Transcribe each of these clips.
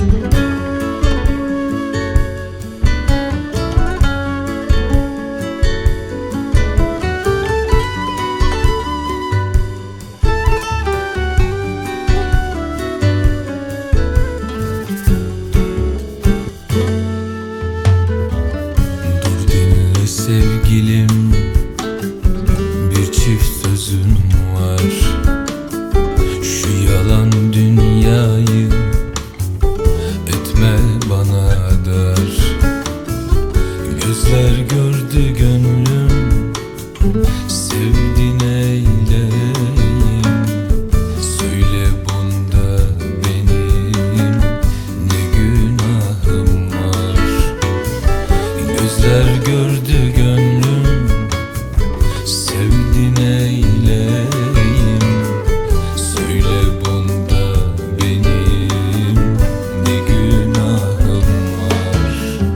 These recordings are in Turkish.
Sevgilim, bir çift sözüm var. Şu yalan dünyayı etme bana dar. Gözler gördü gönlüm, sevdi neyleyim? Söyle bunda benim ne günahım var? Gözler gördü gönlüm, sevdi neyleyim? Söyle bunda benim ne günahım var?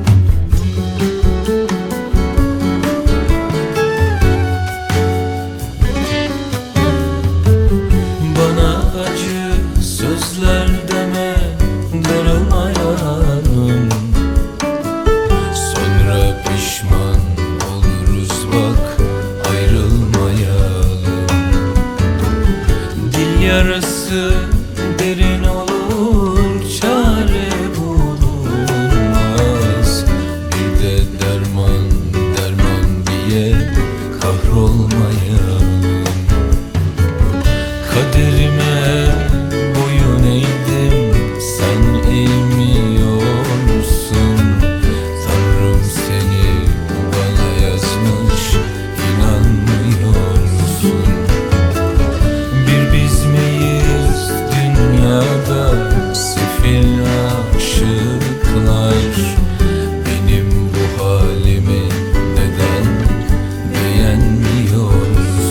Bana acı sözler deme, darılmayalım. Sonra pişman oluruz bak, ayrılmayalım. Dil yarası derin olur, çare bulunmaz. Bir de derman diye kahrolmayalım. Kaderime boyun eğdim, sen eğmiyorsun. Tanrım seni bana yazmış, inanmıyorsun. Bir biz miyiz dünyada sefil aşıklar? Benim bu halimi neden beğenmiyorsun?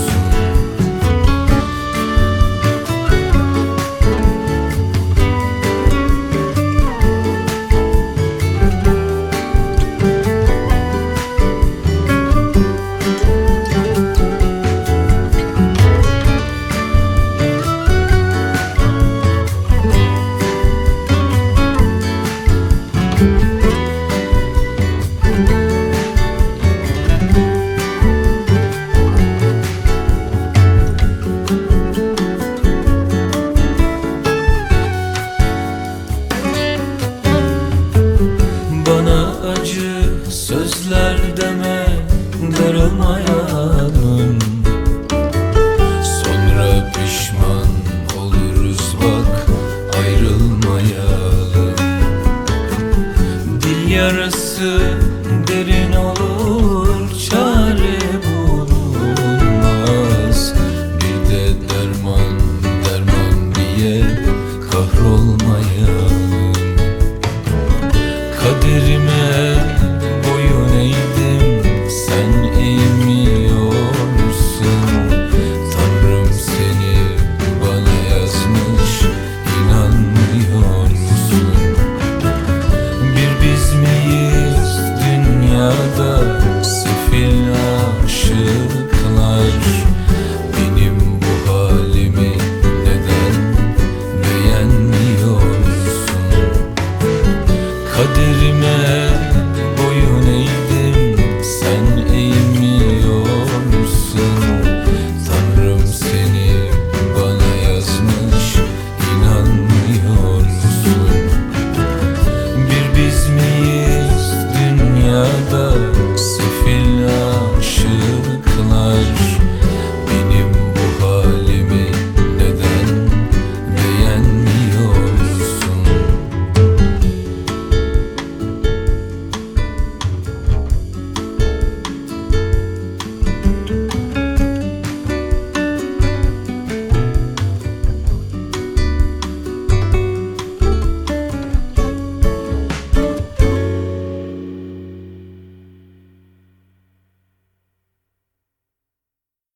Acı sözler deme, darılmayalım. Sonra pişman oluruz bak, ayrılmayalım. Dil yarası derin